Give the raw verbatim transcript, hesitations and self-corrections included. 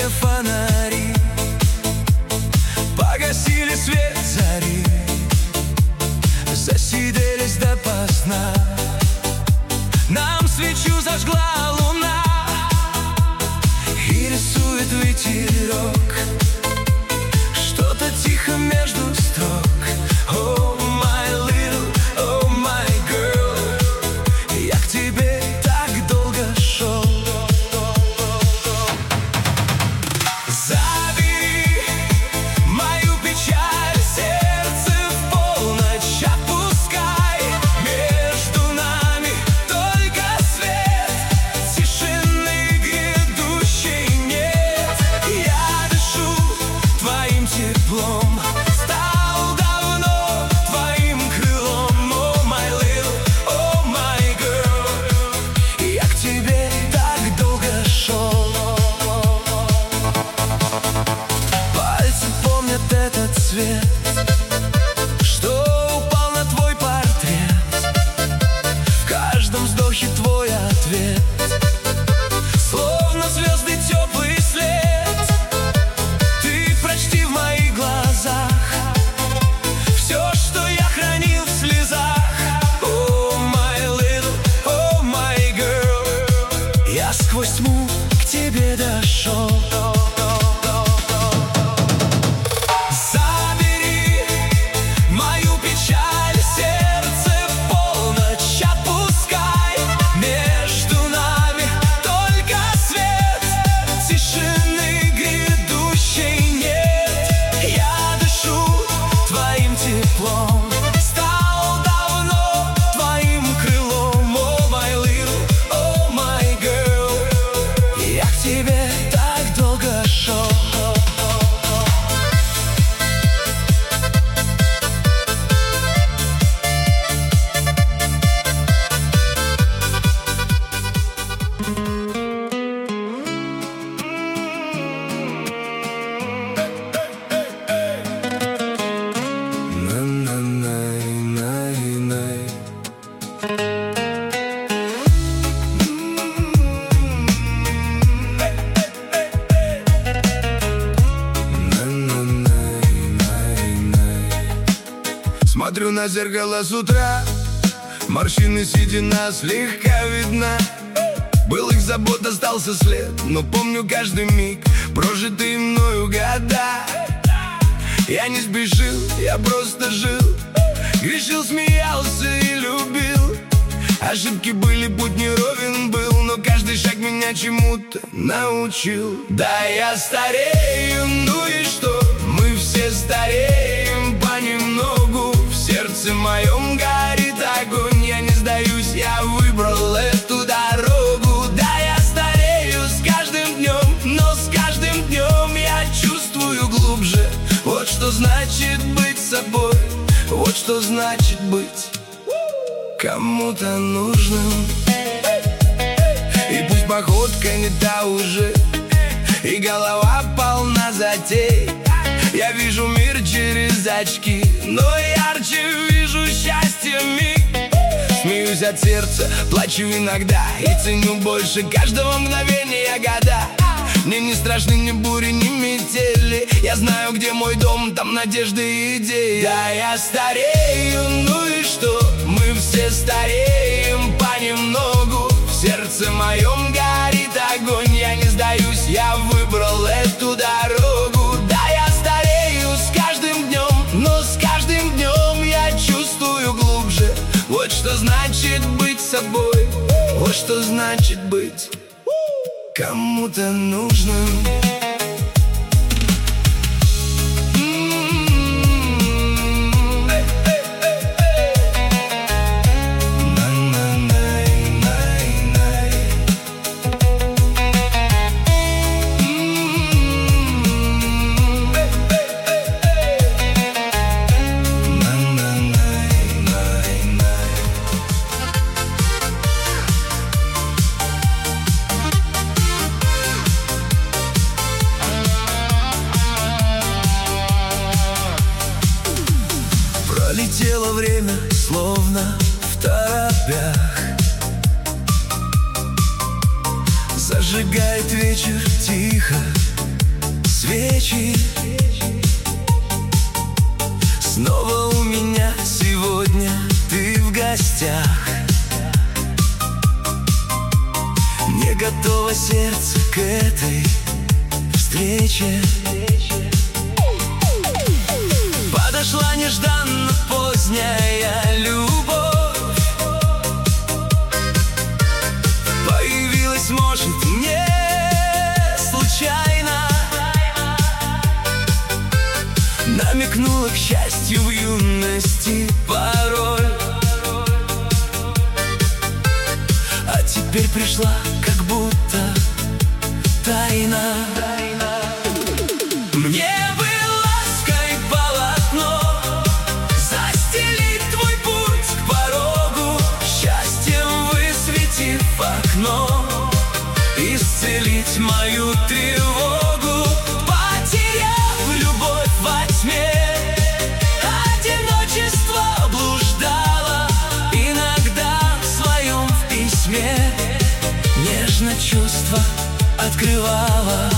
яркие фонари погасили свет зари, засиделись допоздна. Нам свечу зажгла луна и рисует ветерок что-то тихо между строк. Oh my little, oh my girl, я к тебе так долго шел. Забери мою печаль, сердце в полночь отпускай. Между нами только свет, тишины грядущей нет. Я дышу твоим теплом, стал давно твоим крылом. Oh my little, oh my girl, я к тебе так долго шел. Пальцы помнят этот цвет, что упал на твой портрет. В каждом вздохе твой ответ, словно звезды теплый след. Ты прочти в моих глазах все, что я хранил в слезах. Oh my little, oh my girl, я сквозь тьму к тебе дошел. Забери мою печаль, сердце в полночь отпускай. Между нами только свет, тишины грядущей нет. Я дышу твоим теплом, стал давно твоим крылом. Oh my little, oh my girl, я к тебе так долго шел. Смотрю на зеркало с утра, морщины седина слегка видна. Был их забот, остался след, но помню каждый миг, прожитые мною года. Я не спешил, я просто жил, грешил, смеялся и любил. Ошибки были, путь неровен был, но каждый шаг меня чему-то научил. Да, я старею, ну и что? Мы все стареем понемногу. В сердце моем горит огонь, я не сдаюсь, я выбрал эту дорогу. Да, я старею с каждым днем, но с каждым днем я чувствую глубже. Вот что значит быть собой, вот что значит быть кому-то нужным. И пусть походка не та уже, и голова полна затей, я вижу мир через очки, но ярче вижу счастье миг. Смеюсь от сердца, плачу иногда и ценю больше каждого мгновения года. Мне не страшны ни бури, ни метели, я знаю, где мой дом, там надежды и идеи. Да, я старею, ну и что? Мы все стареем понемногу. В сердце моем горит огонь, я не сдаюсь, я выбрал эту дорогу. Да, я старею с каждым днем, но с каждым днем я чувствую глубже. Вот что значит быть собой, вот что значит быть кому-то нужным. Пролетело время, словно в торопях. Зажигает вечер тихо свечи. Снова у меня сегодня ты в гостях. Не готово сердце к этой встрече. Подошла нежданно поздняя любовь. Появилась, может, не случайно. Намекнула к счастью в юности порой. А теперь пришла, как будто тайна. Мне бы лаской полотно застелить твой путь к порогу, счастьем высветив окно, исцелить мою тревогу. Потеряв любовь во тьме, одиночество блуждало. Иногда в своем в письме нежно чувства открывала.